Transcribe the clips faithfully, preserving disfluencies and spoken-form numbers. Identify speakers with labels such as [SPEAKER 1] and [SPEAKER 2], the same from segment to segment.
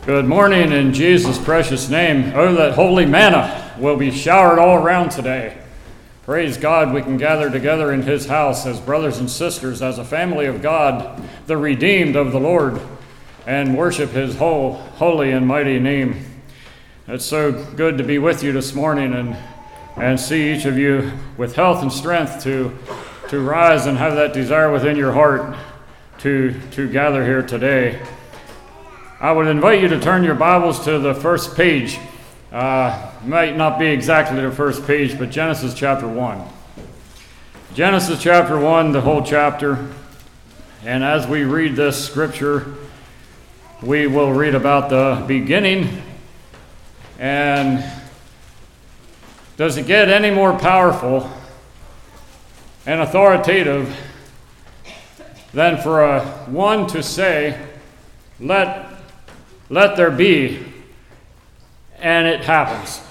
[SPEAKER 1] Good morning in Jesus' precious name. Oh, that holy manna will be showered all around today. Praise God, we can gather together in his house as brothers and sisters, as a family of God, the redeemed of the Lord, and worship his whole holy and mighty name. It's so good to be with you this morning and, and see each of you with health and strength to, to rise and have that desire within your heart to, to gather here today. I would invite you to turn your Bibles to the first page. Uh, might not be exactly the first page, but Genesis chapter one. Genesis chapter one, the whole chapter. And as we read this scripture, we will read about the beginning. And does it get any more powerful and authoritative than for a one to say, let Let there be, and it happens.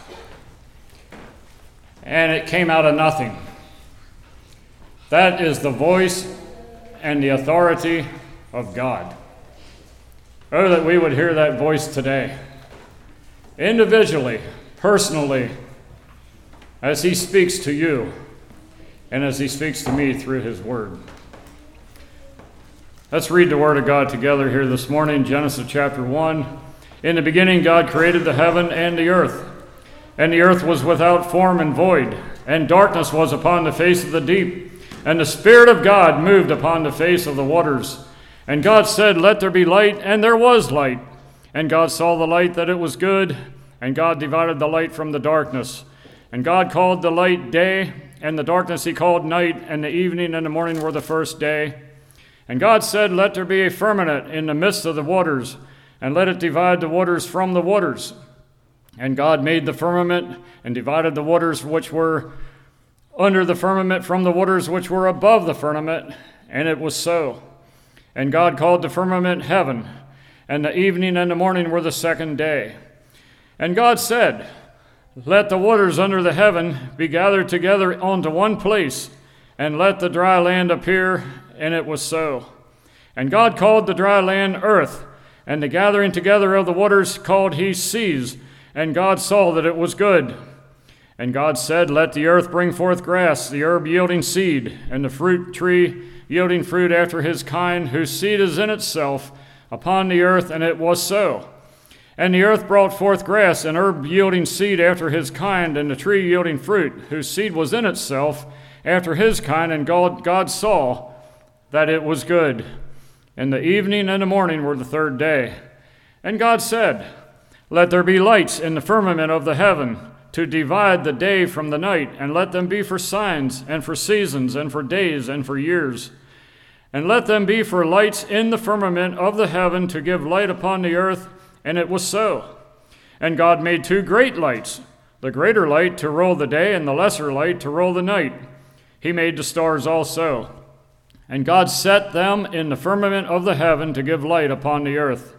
[SPEAKER 1] And it came out of nothing. That is the voice and the authority of God. Oh, that we would hear that voice today, individually, personally, as he speaks to you and as he speaks to me through his word. Let's read the Word of God together here this morning, Genesis chapter one. In the beginning, God created the heaven and the earth. And the earth was without form and void, and darkness was upon the face of the deep. And the Spirit of God moved upon the face of the waters. And God said, let there be light, and there was light. And God saw the light that it was good, and God divided the light from the darkness. And God called the light day, and the darkness he called night, and the evening and the morning were the first day. And God said, let there be a firmament in the midst of the waters, and let it divide the waters from the waters. And God made the firmament, and divided the waters which were under the firmament from the waters which were above the firmament, and it was so. And God called the firmament heaven, and the evening and the morning were the second day. And God said, let the waters under the heaven be gathered together unto one place, and let the dry land appear. And it was so. And God called the dry land earth, and the gathering together of the waters called he seas. And God saw that it was good. And God said, let the earth bring forth grass, the herb yielding seed, and the fruit tree yielding fruit after his kind, whose seed is in itself upon the earth. And it was so. And the earth brought forth grass, and herb yielding seed after his kind, and the tree yielding fruit, whose seed was in itself after his kind. And God, God saw that it was good. And the evening and the morning were the third day. And God said, let there be lights in the firmament of the heaven, to divide the day from the night, and let them be for signs, and for seasons, and for days, and for years. And let them be for lights in the firmament of the heaven, to give light upon the earth. And it was so. And God made two great lights, the greater light to rule the day, and the lesser light to rule the night. He made the stars also. And God set them in the firmament of the heaven to give light upon the earth,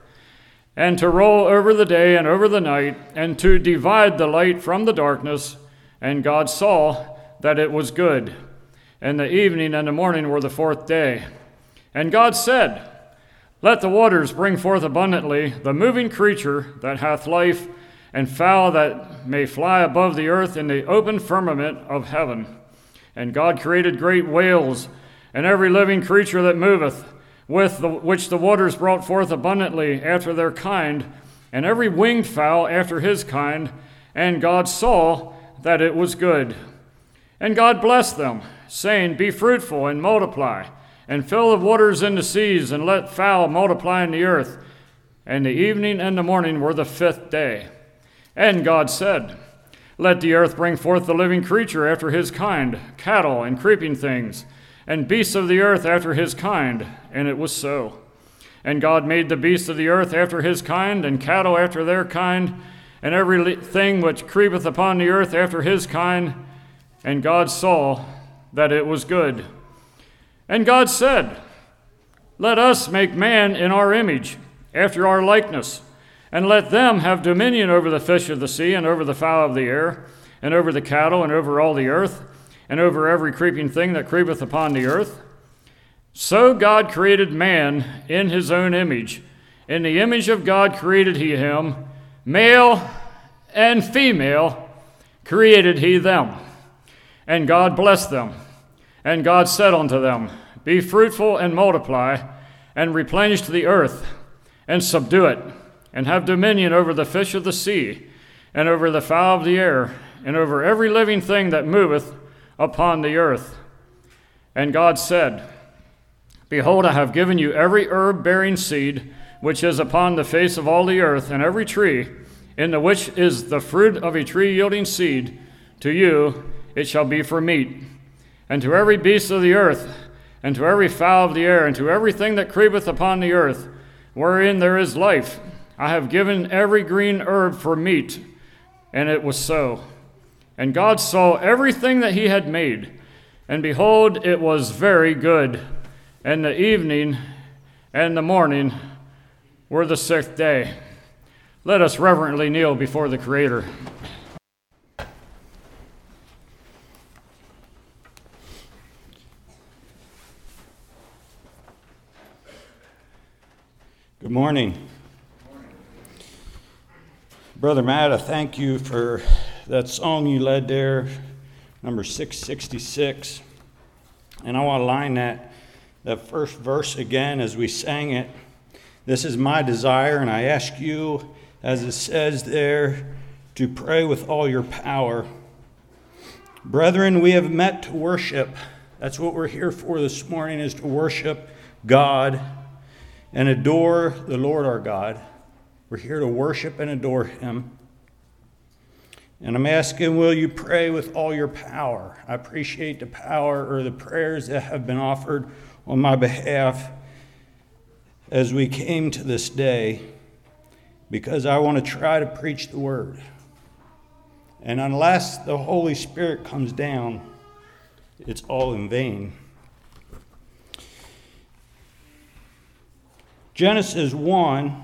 [SPEAKER 1] and to roll over the day and over the night, and to divide the light from the darkness. And God saw that it was good. And the evening and the morning were the fourth day. And God said, let the waters bring forth abundantly the moving creature that hath life, and fowl that may fly above the earth in the open firmament of heaven. And God created great whales, and every living creature that moveth, with the, which the waters brought forth abundantly after their kind, and every winged fowl after his kind. And God saw that it was good. And God blessed them, saying, be fruitful and multiply, and fill the waters in the seas, and let fowl multiply in the earth. And the evening and the morning were the fifth day. And God said, let the earth bring forth the living creature after his kind, cattle and creeping things, and beasts of the earth after his kind. And it was so. And God made the beasts of the earth after his kind, and cattle after their kind, and every thing which creepeth upon the earth after his kind. And God saw that it was good. And God said, let us make man in our image, after our likeness, and let them have dominion over the fish of the sea, and over the fowl of the air, and over the cattle, and over all the earth, and over every creeping thing that creepeth upon the earth. So God created man in his own image. In the image of God created he him, male and female created he them. And God blessed them. And God said unto them, Be fruitful and multiply, and replenish the earth, and subdue it, and have dominion over the fish of the sea, and over the fowl of the air, and over every living thing that moveth upon the earth. And God said, Behold, I have given you every herb bearing seed, which is upon the face of all the earth, and every tree, in the which is the fruit of a tree yielding seed. To you it shall be for meat. And to every beast of the earth, and to every fowl of the air, and to everything that creepeth upon the earth, wherein there is life, I have given every green herb for meat. And it was so. And God saw everything that he had made, and behold, it was very good. And the evening and the morning were the sixth day. Let us reverently kneel before the Creator.
[SPEAKER 2] Good morning. Good morning. Brother Matt, I thank you for that song you led there, number six sixty-six. And I want to line that, that first verse again as we sang it. This is my desire, and I ask you, as it says there, to pray with all your power. Brethren, we have met to worship. That's what we're here for this morning, is to worship God and adore the Lord our God. We're here to worship and adore him. And I'm asking, will you pray with all your power? I appreciate the power or the prayers that have been offered on my behalf as we came to this day, because I want to try to preach the word. And unless the Holy Spirit comes down, it's all in vain. Genesis one,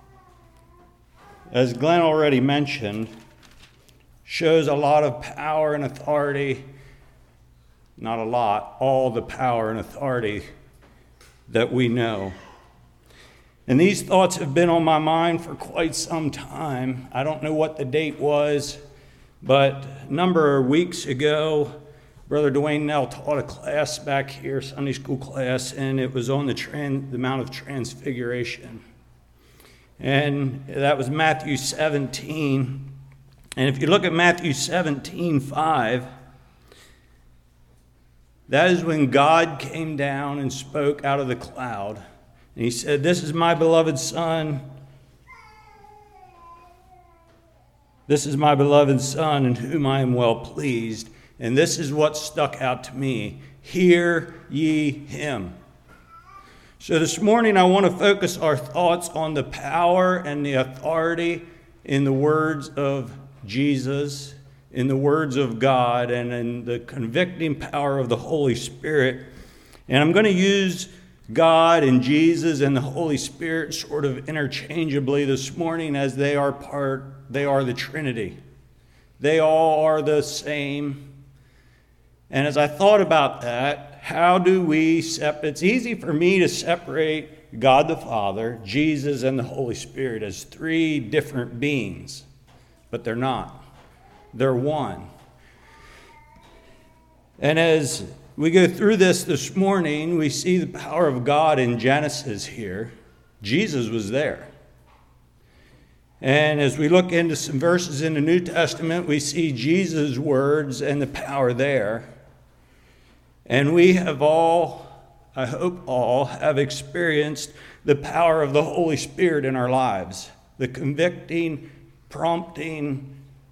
[SPEAKER 2] as Glenn already mentioned, shows a lot of power and authority, not a lot, all the power and authority that we know. And these thoughts have been on my mind for quite some time. I don't know what the date was, but a number of weeks ago, Brother Dwayne Nell taught a class back here, Sunday school class, and it was on the, trans, the Mount of Transfiguration. And that was Matthew seventeen. And if you look at Matthew seventeen five, that is when God came down and spoke out of the cloud. And he said, This is my beloved Son. This is my beloved Son in whom I am well pleased. And this is what stuck out to me. Hear ye him. So this morning I want to focus our thoughts on the power and the authority in the words of Jesus, in the words of God, and in the convicting power of the Holy Spirit. And I'm going to use God and Jesus and the Holy Spirit sort of interchangeably this morning, as they are part, they are the Trinity. They all are the same. And as I thought about that, how do we separate? It's easy for me to separate God the Father, Jesus, and the Holy Spirit as three different beings, but they're not. They're one. And as we go through this this morning, we see the power of God in Genesis here. Jesus was there. And as we look into some verses in the New Testament, we see Jesus' words and the power there. And we have all, I hope all, have experienced the power of the Holy Spirit in our lives. The convicting, prompting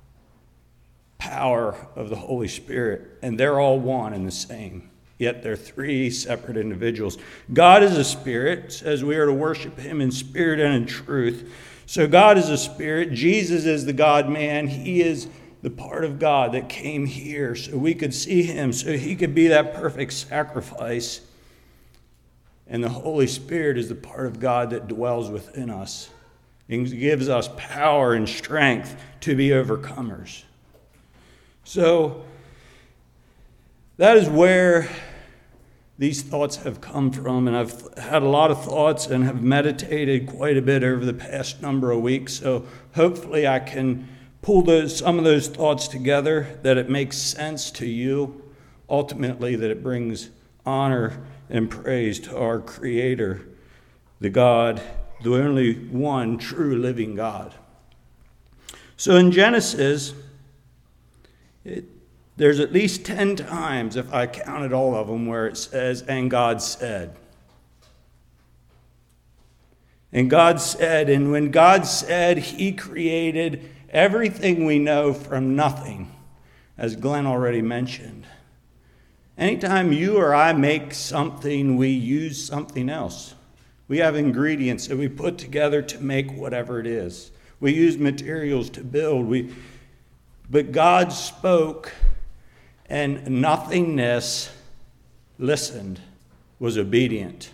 [SPEAKER 2] power of the Holy Spirit. And they're all one and the same. Yet they're three separate individuals. God is a spirit, says we are to worship him in spirit and in truth. So God is a spirit. Jesus is the God-man. He is the part of God that came here so we could see him, so he could be that perfect sacrifice. And the Holy Spirit is the part of God that dwells within us and gives us power and strength to be overcomers. So that is where these thoughts have come from, and I've had a lot of thoughts and have meditated quite a bit over the past number of weeks. So hopefully I can pull those some of those thoughts together, that it makes sense to you, ultimately that it brings honor and praise to our Creator, the God, the only one true living God. So in Genesis, it, there's at least ten times, if I counted all of them, where it says, and God said. And God said, and when God said, he created everything we know from nothing, as Glenn already mentioned. Anytime you or I make something, we use something else. We have ingredients that we put together to make whatever it is. We use materials to build. We, but God spoke, and nothingness listened, was obedient.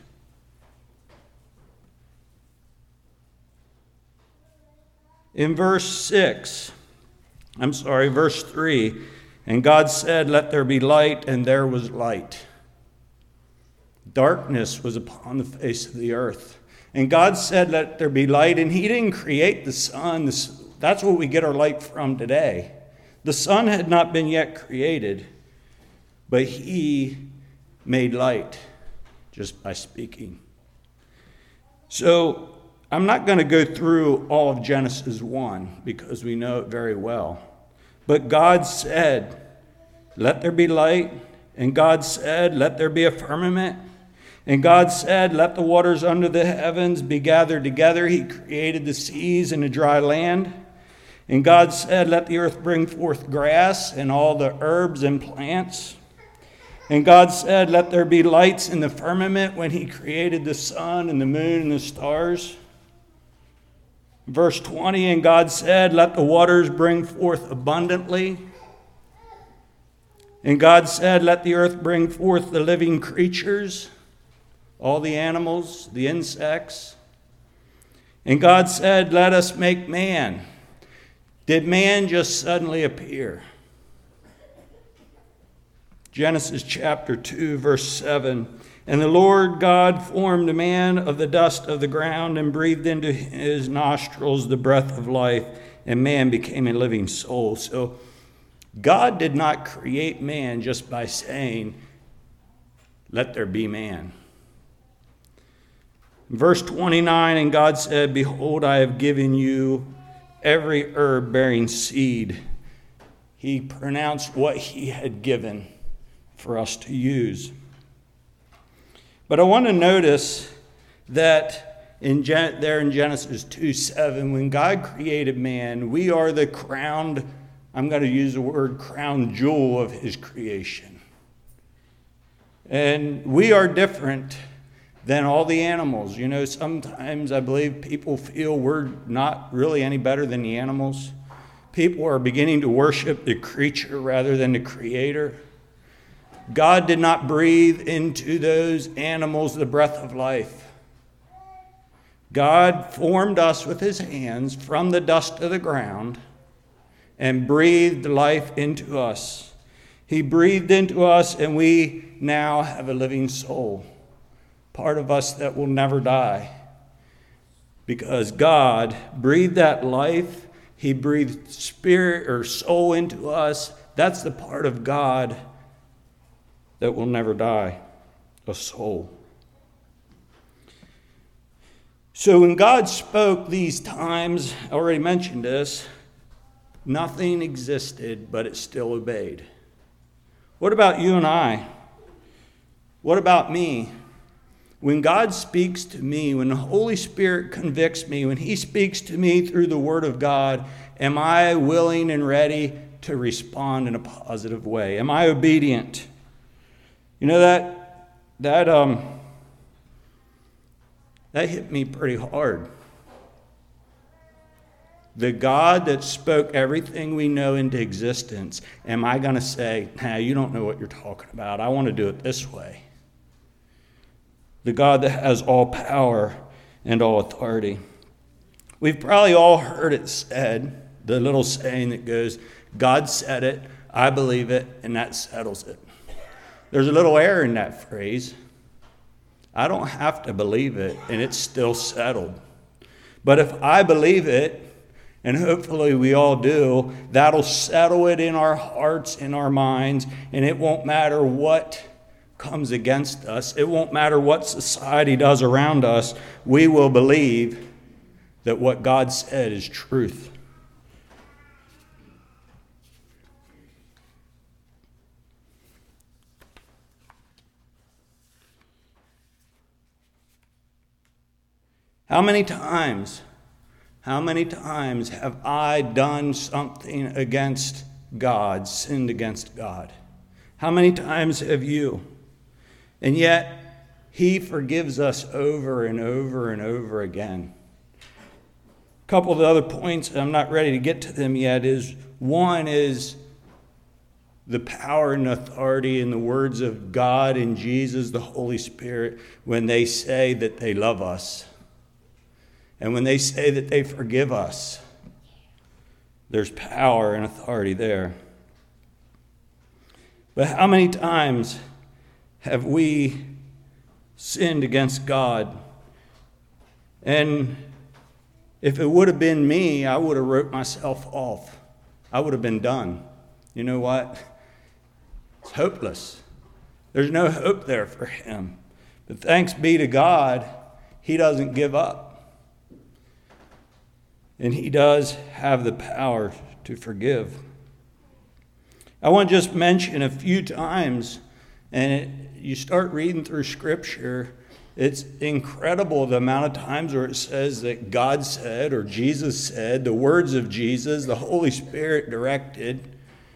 [SPEAKER 2] In verse six, I'm sorry, verse three, and God said, let there be light, and there was light. Darkness was upon the face of the earth. And God said, let there be light, and he didn't create the sun. That's where we get our light from today. The sun had not been yet created, but he made light just by speaking. So I'm not going to go through all of Genesis one because we know it very well. But God said, let there be light. And God said, let there be a firmament. And God said, let the waters under the heavens be gathered together. He created the seas and the dry land. And God said, let the earth bring forth grass and all the herbs and plants. And God said, let there be lights in the firmament, when he created the sun and the moon and the stars. Verse twenty, and God said, let the waters bring forth abundantly. And God said, let the earth bring forth the living creatures, all the animals, the insects. And God said, let us make man. Did man just suddenly appear? Genesis chapter two, verse seven. And the Lord God formed a man of the dust of the ground and breathed into his nostrils the breath of life, and man became a living soul. So God did not create man just by saying, let there be man. Verse twenty-nine, and God said, behold, I have given you every herb bearing seed. He pronounced what he had given for us to use. But I want to notice that in Gen- there in Genesis two seven, when God created man, we are the crowned, I'm going to use the word crown jewel of his creation. And we are different than all the animals. You know, sometimes I believe people feel we're not really any better than the animals. People are beginning to worship the creature rather than the creator. God did not breathe into those animals the breath of life. God formed us with his hands from the dust of the ground and breathed life into us. He breathed into us, and we now have a living soul, part of us that will never die. Because God breathed that life, he breathed spirit or soul into us. That's the part of God that will never die, a soul. So when God spoke these times, I already mentioned this, nothing existed, but it still obeyed. What about you and I? What about me? When God speaks to me, when the Holy Spirit convicts me, when he speaks to me through the Word of God, am I willing and ready to respond in a positive way? Am I obedient? You know, that that um that hit me pretty hard. The God that spoke everything we know into existence, am I going to say, nah, you don't know what you're talking about. I want to do it this way. The God that has all power and all authority. We've probably all heard it said, the little saying that goes, God said it, I believe it, and that settles it. There's a little error in that phrase. I don't have to believe it, and it's still settled. But if I believe it, and hopefully we all do, that'll settle it in our hearts, in our minds, and it won't matter what comes against us. It won't matter what society does around us. We will believe that what God said is truth. How many times, how many times have I done something against God, sinned against God? How many times have you? And yet, he forgives us over and over and over again. A couple of the other points, I'm not ready to get to them yet, is one is the power and authority in the words of God and Jesus, the Holy Spirit, when they say that they love us. And when they say that they forgive us, there's power and authority there. But how many times have we sinned against God? And if it would have been me, I would have wrote myself off. I would have been done. You know what? It's hopeless. There's no hope there for him. But thanks be to God, he doesn't give up. And he does have the power to forgive. I want to just mention a few times, and it, you start reading through Scripture, it's incredible the amount of times where it says that God said, or Jesus said, the words of Jesus, the Holy Spirit directed.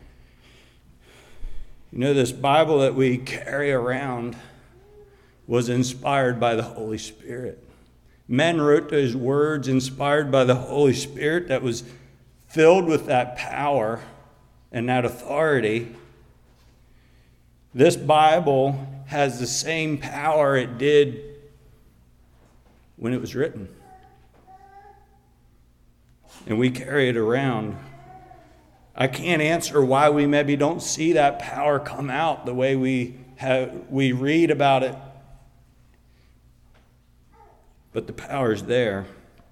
[SPEAKER 2] You know, this Bible that we carry around was inspired by the Holy Spirit. Men wrote those words inspired by the Holy Spirit that was filled with that power and that authority. This Bible has the same power it did when it was written. And we carry it around. I can't answer why we maybe don't see that power come out the way we have, we read about it. But the power is there.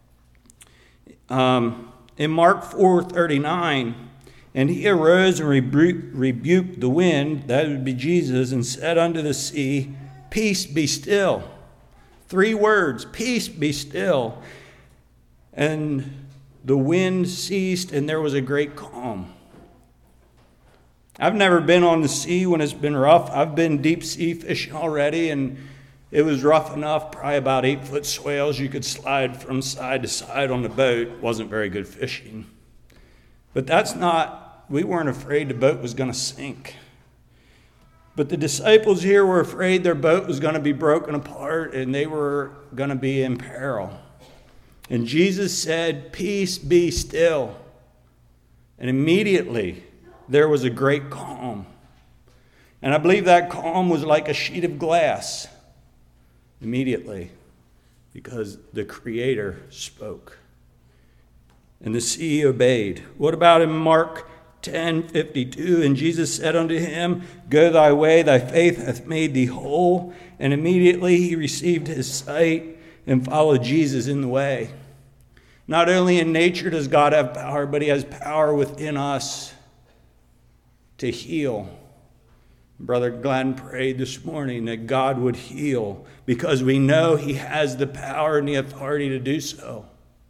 [SPEAKER 2] Um, in Mark four thirty-nine, and he arose and rebu- rebuked the wind, that would be Jesus, and said unto the sea, peace, be still. Three words, peace, be still. And the wind ceased, and there was a great calm. I've never been on the sea when it's been rough. I've been deep sea fishing already, and it was rough enough, probably about eight foot swales. You could slide from side to side on the boat. Wasn't very good fishing. But that's not, we weren't afraid the boat was going to sink. But the disciples here were afraid their boat was going to be broken apart and they were going to be in peril. And Jesus said, peace, be still. And immediately there was a great calm. And I believe that calm was like a sheet of glass. Immediately, because the Creator spoke. And the sea obeyed. What about in Mark ten fifty-two? And Jesus said unto him, go thy way, thy faith hath made thee whole. And immediately he received his sight and followed Jesus in the way. Not only in nature does God have power, but he has power within us to heal. Brother Glenn prayed this morning that God would heal because we know he has the power and the authority to do so.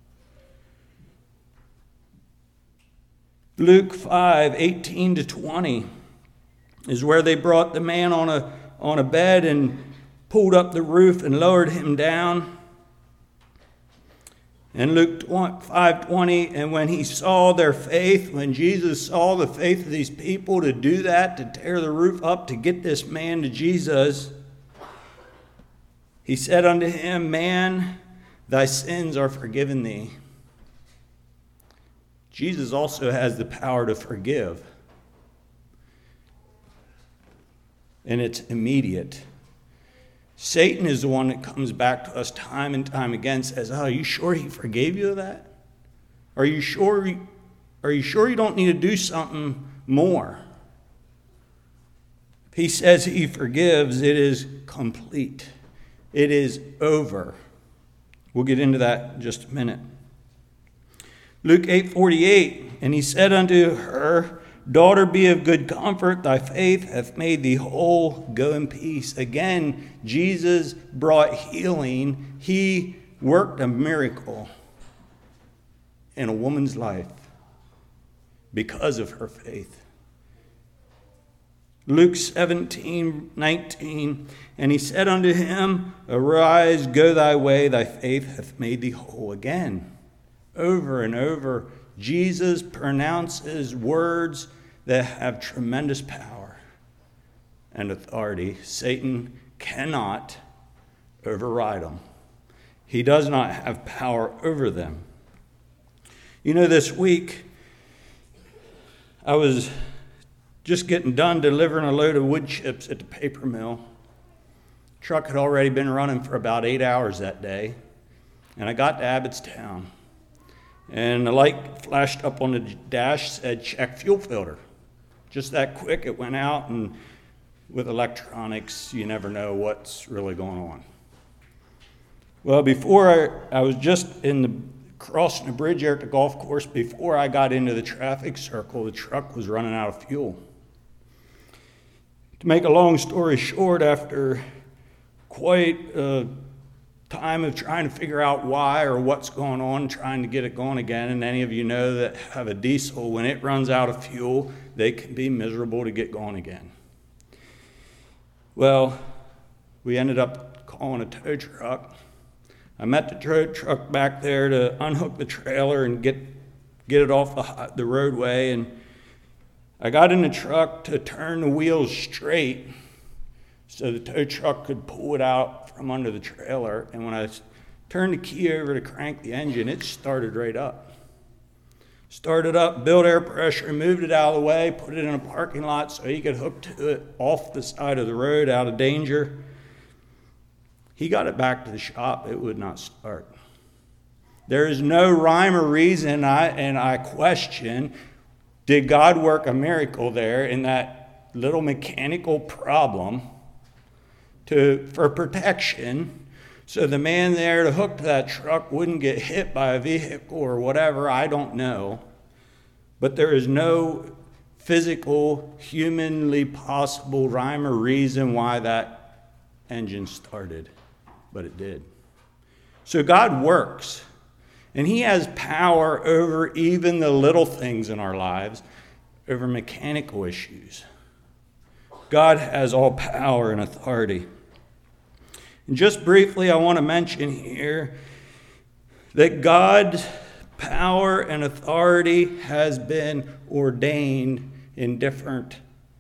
[SPEAKER 2] Luke five eighteen to twenty is where they brought the man on a, on a bed and pulled up the roof and lowered him down. And Luke five twenty, and when he saw their faith, when Jesus saw the faith of these people to do that, to tear the roof up, to get this man to Jesus, he said unto him, man, thy sins are forgiven thee. Jesus also has the power to forgive. And it's immediate. Satan is the one that comes back to us time and time again and says, oh, are you sure he forgave you of that? Are you sure, are you sure you don't need to do something more? If he says he forgives, it is complete. It is over. We'll get into that in just a minute. Luke eight forty-eight, and he said unto her, Daughter, be of good comfort, thy faith hath made thee whole, go in peace. Again, Jesus brought healing. He worked a miracle in a woman's life because of her faith. Luke seventeen nineteen, and he said unto him, Arise, go thy way, thy faith hath made thee whole. Again, over and over, Jesus pronounces words that have tremendous power and authority. Satan cannot override them. He does not have power over them. You know, this week, I was just getting done delivering a load of wood chips at the paper mill. Truck had already been running for about eight hours that day, and I got to Abbottstown. And the light flashed up on the dash, said, check fuel filter. Just that quick, it went out, and with electronics, you never know what's really going on. Well, before I, I was just in the crossing the bridge there at the golf course, before I got into the traffic circle, the truck was running out of fuel. To make a long story short, after quite a time of trying to figure out why or what's going on, trying to get it going again. And any of you know that have a diesel, when it runs out of fuel, they can be miserable to get going again. Well, we ended up calling a tow truck. I met the tow truck back there to unhook the trailer and get get it off the, the roadway. And I got in the truck to turn the wheels straight so the tow truck could pull it out from under the trailer. And when I turned the key over to crank the engine, it started right up. Started up, built air pressure, moved it out of the way, put it in a parking lot so he could hook to it off the side of the road out of danger. He got it back to the shop. It would not start. There is no rhyme or reason, I, and I question, did God work a miracle there in that little mechanical problem to for protection, so the man there to hook to that truck wouldn't get hit by a vehicle or whatever? I don't know. But there is no physical, humanly possible rhyme or reason why that engine started, but it did. So God works, and he has power over even the little things in our lives, over mechanical issues. God has all power and authority. And just briefly, I want to mention here that God's power and authority has been ordained in different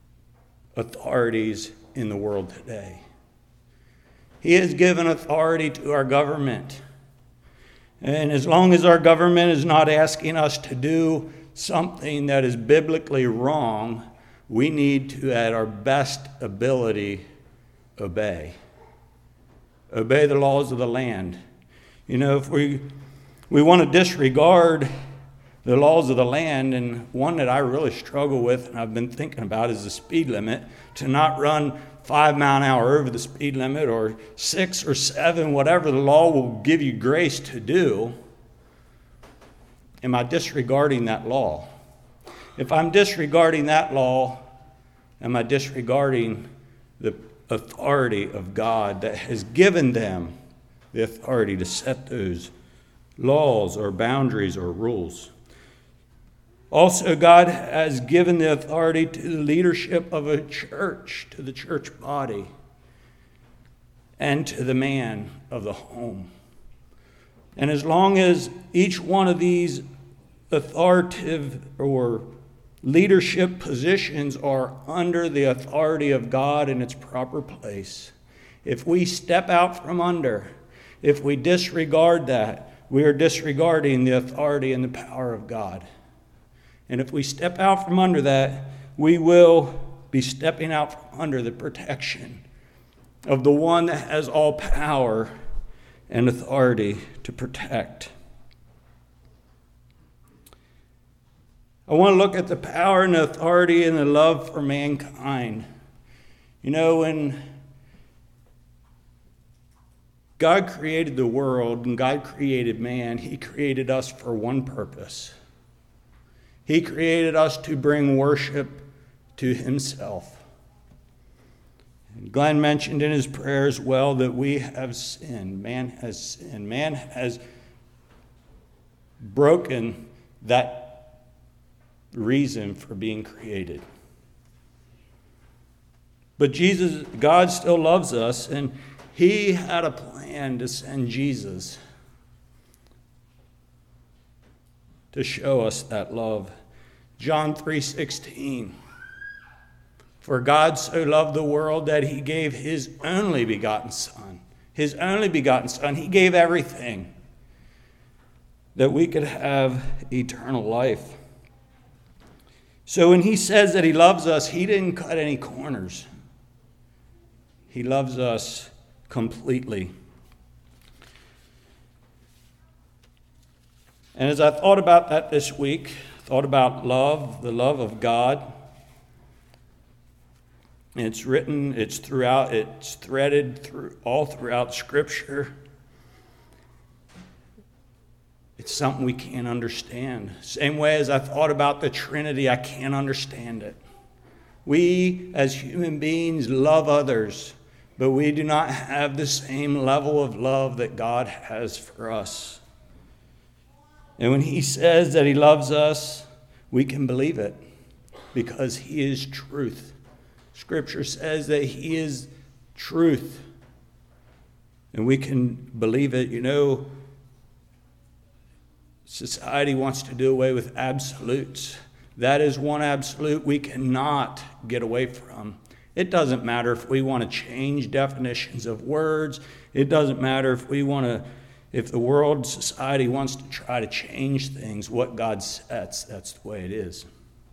[SPEAKER 2] authorities in the world today. He has given authority to our government. And as long as our government is not asking us to do something that is biblically wrong, we need to, at our best ability, obey. Obey the laws of the land. You know, if we we want to disregard the laws of the land, and one that I really struggle with, and I've been thinking about, is the speed limit. To not run five mile an hour over the speed limit, or six or seven, whatever the law will give you grace to do. Am I disregarding that law? If I'm disregarding that law, am I disregarding the authority of God that has given them the authority to set those laws or boundaries or rules? Also, God has given the authority to the leadership of a church, to the church body, and to the man of the home. And as long as each one of these authoritative or leadership positions are under the authority of God in its proper place, if we step out from under, if we disregard that, we are disregarding the authority and the power of God. And if we step out from under that, we will be stepping out from under the protection of the one that has all power and authority to protect. I want to look at the power and the authority and the love for mankind. You know, when God created the world and God created man, he created us for one purpose. He created us to bring worship to himself. And Glenn mentioned in his prayer as well that we have sinned. Man has sinned. Man has broken that reason for being created. But Jesus, God still loves us, and he had a plan to send Jesus to show us that love. John three sixteen. For God so loved the world that he gave his only begotten Son. His only begotten Son. He gave everything that we could have eternal life. So when he says that he loves us, he didn't cut any corners. He loves us completely. And as I thought about that this week, thought about love, the love of God, and it's written, it's throughout, it's threaded through all throughout Scripture. It's something we can't understand. Same way as I thought about the Trinity, I can't understand it. We, as human beings, love others, but we do not have the same level of love that God has for us. And when he says that he loves us, we can believe it because he is truth. Scripture says that he is truth. And we can believe it. You know, society wants to do away with absolutes. That is one absolute we cannot get away from. It doesn't matter if we want to change definitions of words. It doesn't matter if we want to, if the world, society wants to try to change things. What God sets, that's the way it is.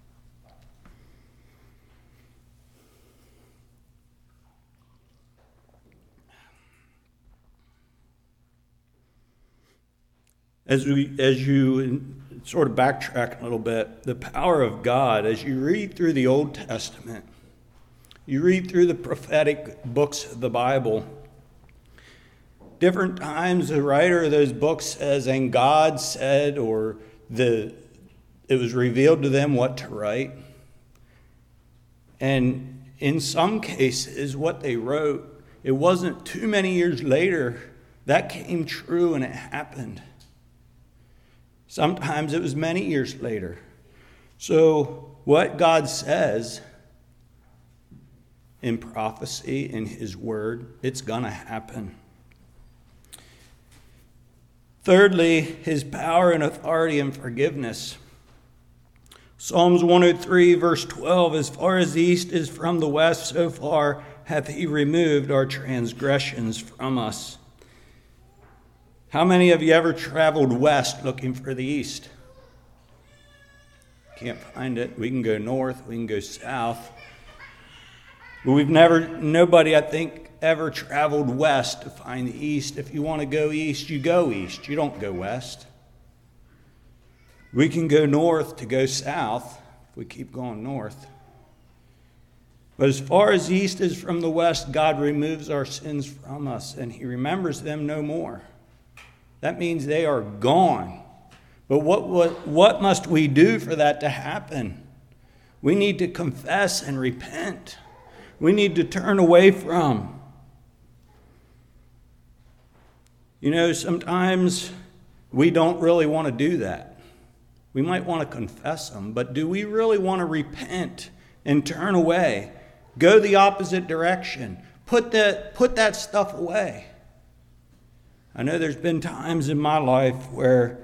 [SPEAKER 2] As we, as you sort of backtrack a little bit, the power of God, as you read through the Old Testament, you read through the prophetic books of the Bible, different times the writer of those books says, and God said, or the it was revealed to them what to write. And in some cases, what they wrote, it wasn't too many years later, that came true and it happened. Sometimes it was many years later. So what God says in prophecy, in his word, it's going to happen. Thirdly, his power and authority and forgiveness. Psalms one oh three, verse twelve, as far as the east is from the west, so far hath he removed our transgressions from us. How many of you ever traveled west looking for the east? Can't find it. We can go north, we can go south. But we've never, nobody I think ever traveled west to find the east. If you want to go east, you go east. You don't go west. We can go north to go south if we keep going north. But as far as the east is from the west, God removes our sins from us and he remembers them no more. That means they are gone. But what, what, what must we do for that to happen? We need to confess and repent. We need to turn away from. You know, sometimes we don't really want to do that. We might want to confess them, but do we really want to repent and turn away? Go the opposite direction. Put that, put that stuff away. I know there's been times in my life where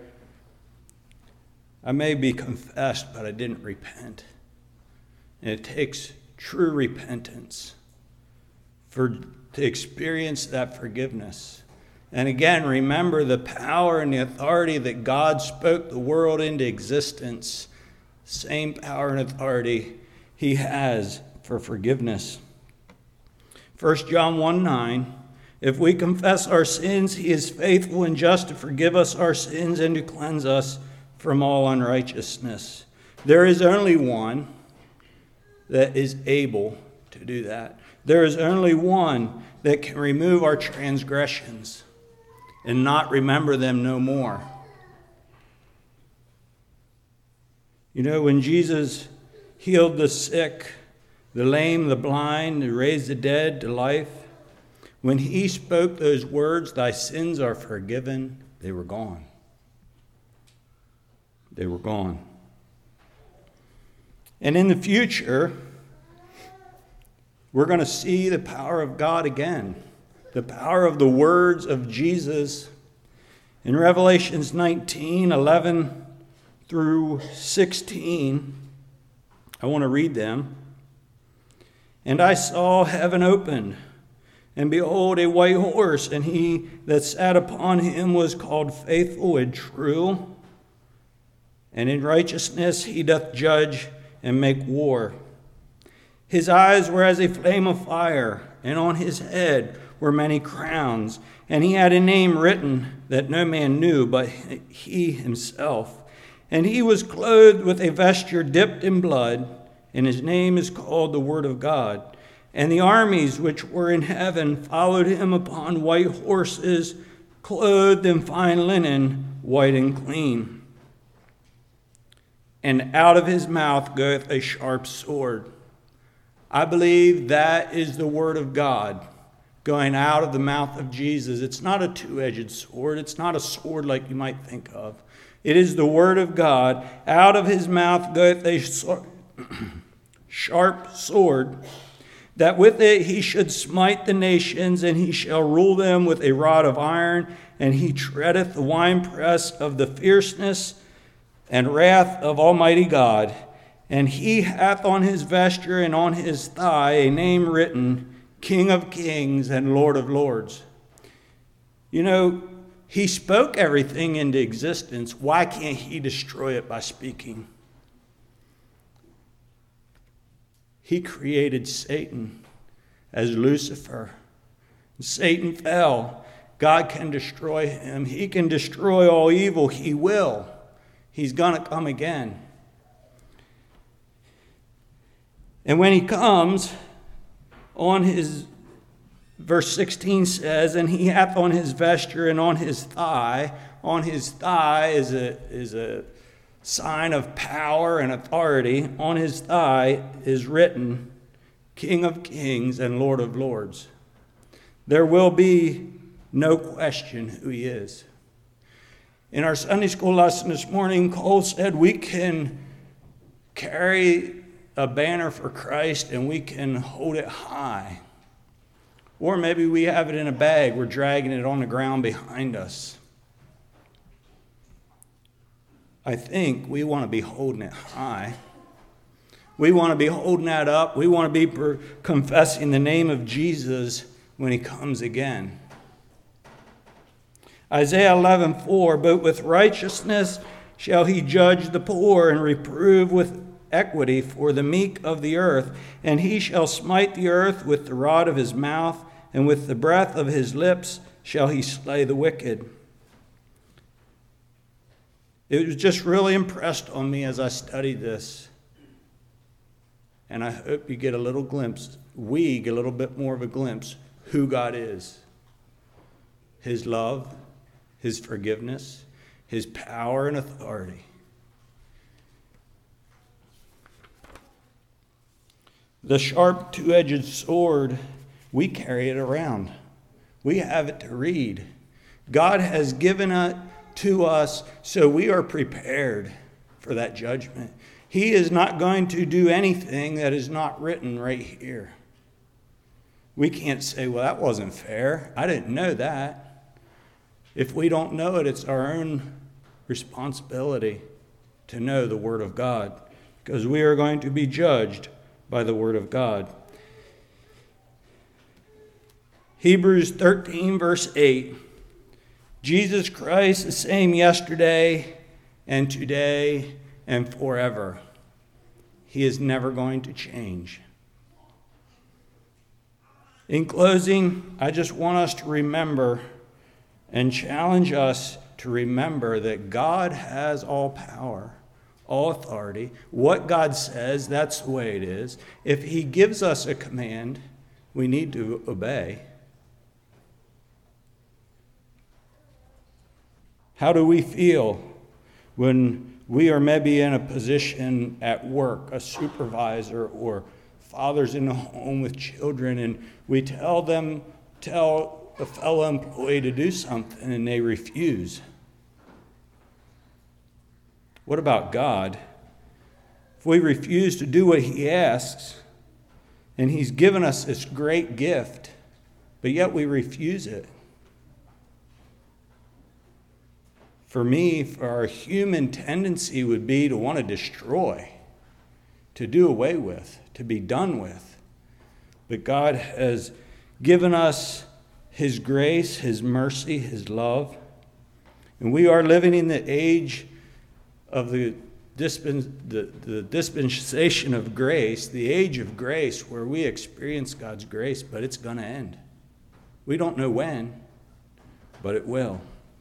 [SPEAKER 2] I may be confessed, but I didn't repent. And it takes true repentance for to experience that forgiveness. And again, remember the power and the authority that God spoke the world into existence. Same power and authority he has for forgiveness. First John one nine, if we confess our sins, he is faithful and just to forgive us our sins and to cleanse us from all unrighteousness. There is only one that is able to do that. There is only one that can remove our transgressions and not remember them no more. You know, when Jesus healed the sick, the lame, the blind, and raised the dead to life, when he spoke those words, "Thy sins are forgiven," they were gone. They were gone. And in the future, we're going to see the power of God again, the power of the words of Jesus. In Revelations nineteen, eleven through sixteen, I want to read them. "And I saw heaven opened, and behold, a white horse, and he that sat upon him was called Faithful and True, and in righteousness he doth judge and make war. His eyes were as a flame of fire, and on his head were many crowns, and he had a name written that no man knew but he himself. And he was clothed with a vesture dipped in blood, and his name is called the Word of God. And the armies which were in heaven followed him upon white horses, clothed in fine linen, white and clean. And out of his mouth goeth a sharp sword." I believe that is the Word of God going out of the mouth of Jesus. It's not a two-edged sword. It's not a sword like you might think of. It is the Word of God. Out of his mouth goeth a sharp sword, that with it he should smite the nations, and he shall rule them with a rod of iron, and he treadeth the winepress of the fierceness and wrath of Almighty God. And he hath on his vesture and on his thigh a name written, King of Kings and Lord of Lords. You know, he spoke everything into existence. Why can't he destroy it by speaking? He created Satan as Lucifer. Satan fell. God can destroy him. He can destroy all evil. He will. He's going to come again. And when he comes, on his, verse sixteen says, and he hath on his vesture and on his thigh. On his thigh is a, is a sign of power and authority. On his thigh is written, King of Kings and Lord of Lords. There will be no question who he is. In our Sunday school lesson this morning, Cole said we can carry a banner for Christ and we can hold it high. Or maybe we have it in a bag. We're dragging it on the ground behind us. I think we want to be holding it high. We want to be holding that up. We want to be per- confessing the name of Jesus when he comes again. Isaiah eleven four, but with righteousness shall he judge the poor and reprove with equity for the meek of the earth. And he shall smite the earth with the rod of his mouth, and with the breath of his lips shall he slay the wicked. It was just really impressed on me as I studied this. And I hope you get a little glimpse, we get a little bit more of a glimpse who God is. His love, his forgiveness, his power and authority. The sharp two-edged sword, we carry it around. We have it to read. God has given it to us so we are prepared for that judgment. He is not going to do anything that is not written right here. We can't say, well, that wasn't fair. I didn't know that. If we don't know it, it's our own responsibility to know the Word of God, because we are going to be judged by the Word of God. Hebrews thirteen, verse eight. Jesus Christ the same yesterday and today and forever. He is never going to change. In closing, I just want us to remember and challenge us to remember that God has all power, all authority. What God says, that's the way it is. If he gives us a command, we need to obey. How do we feel when we are maybe in a position at work, a supervisor or fathers in the home with children, and we tell them, tell a fellow employee to do something and they refuse? What about God? If we refuse to do what he asks, and he's given us this great gift, but yet we refuse it. For me, for our human tendency would be to want to destroy, to do away with, to be done with. But God has given us his grace, his mercy, his love. And we are living in the age of the, dispen- the, the dispensation of grace, the age of grace, where we experience God's grace, but it's going to end. We don't know when, but it will.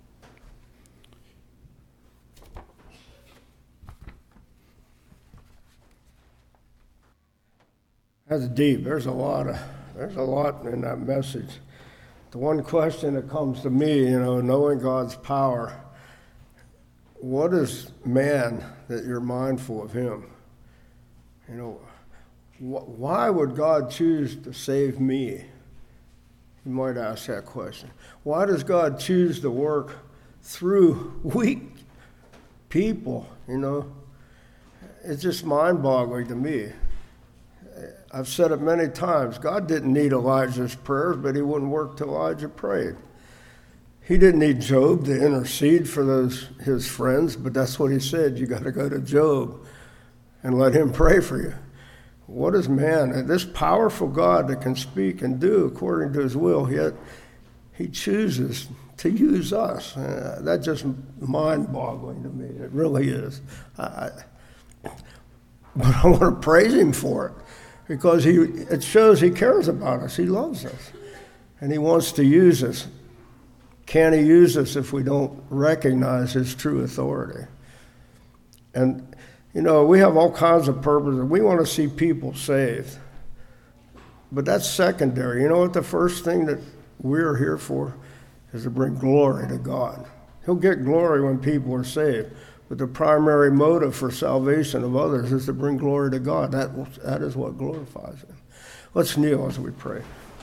[SPEAKER 3] That's deep. There's a lot of there's a lot in that message. The one question that comes to me, you know, knowing God's power, what is man that you're mindful of him? You know, wh- why would God choose to save me? You might ask that question. Why does God choose to work through weak people? You know, it's just mind-boggling to me. I've said it many times. God didn't need Elijah's prayers, but he wouldn't work till Elijah prayed. He didn't need Job to intercede for those his friends, but that's what he said. You got to go to Job and let him pray for you. What is man? This powerful God that can speak and do according to his will, yet he chooses to use us. Uh, that's just mind-boggling to me. It really is. I, I, but I want to praise him for it. Because he, it shows he cares about us. He loves us. And he wants to use us. Can he use us if we don't recognize his true authority? And, you know, we have all kinds of purposes. We want to see people saved. But that's secondary. You know what the first thing that we're here for is to bring glory to God. He'll get glory when people are saved. But the primary motive for salvation of others is to bring glory to God. That, that is what glorifies him. Let's kneel as we pray.